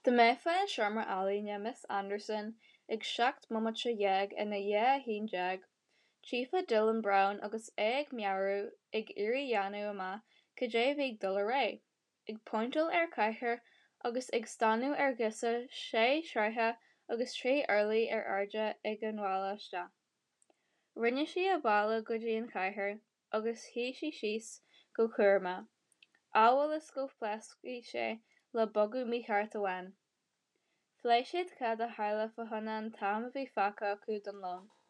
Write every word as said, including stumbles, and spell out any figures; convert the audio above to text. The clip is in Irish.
Tá mé faoi an seomra ealaí Neamas Anderson ag seacht mumaite dheag ina dhá haoin déag, tríofa Dylan Brown agus é ag meabhrú ag iarraidh dheanú amach go dté bhí ag dul ar aghaidh, ag pointiúil ar cathaoir agus ag stanú ar gcosadh sé sreatha agus trí uirlí ar airde ag an bhfeal isteach. Rinne sí a bhalla go dtí an chathaoir, agus thí sí síos go cúrama, ábhfuil is go bhfleascaigh sé le bogadh mícheart amháin. Phléití siad cad a tharla faoi thine an t-am a bhí faca acu don loan.